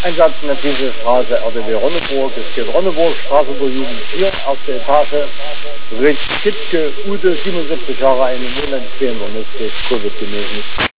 Einsatz in der Straße, RTW Ronneburg. Es geht Ronneburg, Straße der Jugend 4, erste Etage. Rich Kitzke, Ute, 77 Jahre, eine Monat stehen und es geht Covid gewesen.